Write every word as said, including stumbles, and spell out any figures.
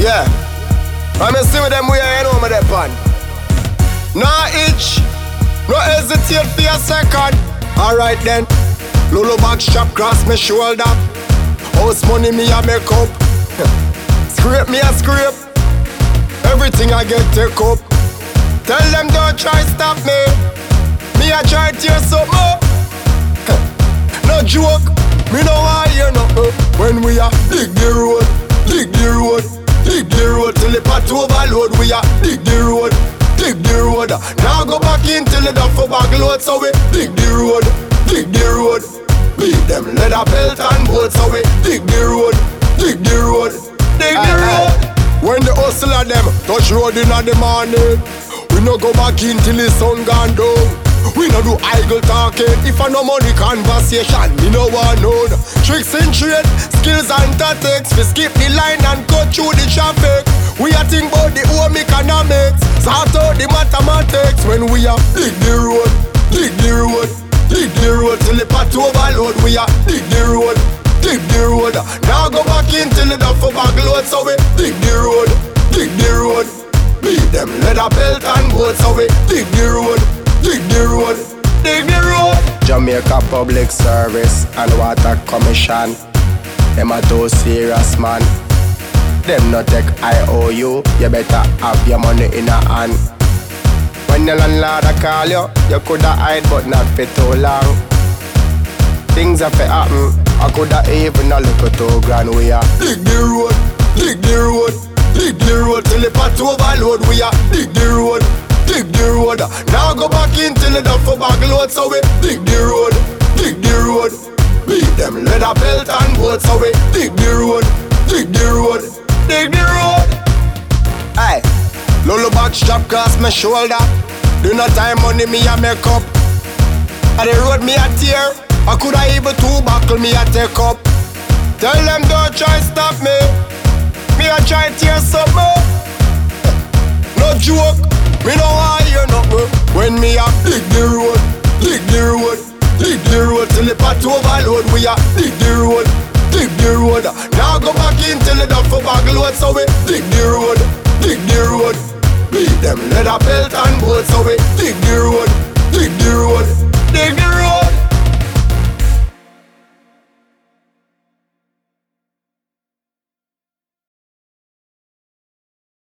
Yeah. I'm a see with them where you know me that pan. No itch, no hesitate for a second. Alright then. Lulu back strap cross me shoulder. House money me a make up. Scrape me a scrape. Everything I get take up. Tell them don't try stop me. Me a try tear something. No joke. Me no want hear nothing. When we a dig the road, dig the road, dig the road till the pot overload. We a dig the road, dig the road. Now go back in till the duffel bag load. So we dig the road, dig the road. Beat them leather belt and bolt. So we dig the road, dig the road, dig the road. When the hustle of them touch road in the morning, we no go back in till the sun gone down. We no do idle talking. If I no money conversation, me no want none. Tricks in trade, skills and tactics. We skip the line and cut through the traffic. We a think about the home economics. Sort out the mathematics. When we a dig the road, dig the road, dig the road till the pot overload. We a dig the road, dig the road. Now go back in till the duffel bag load. So we dig the road, dig the road. Beat them leather belt and bolt. So we dig the road, dig the road, dig the road. Jamaica Public Service and Water Commission. Them a too serious man. Them no take I O U. You better have your money in a hand. When the landlord a call you, you coulda hide but not for too long. Things have to happen. I coulda even a look at two grand. We a dig the road, dig the road, dig the road till the pot overload. We a dig the road, dig the road. Now go back in till the duffel bag load. So we dig the road, dig the road. Beat them leather belt and bolt. So we dig the road, dig the road, dig the road. Aye, Lulu back strap cross my shoulder. Do not time money me a make up. On the road me a tear. I coulda even two buckle me a take up. Tell them don't try stop me. Me a try tear something. No joke. Me no want hear nothing. When me a dig the road, dig the road, dig the road till the pot overload. We a dig the road, dig the road. Now go back in till the duffel bag load. So we dig the road, dig the road. Beat them leather belt and bolt. So we dig the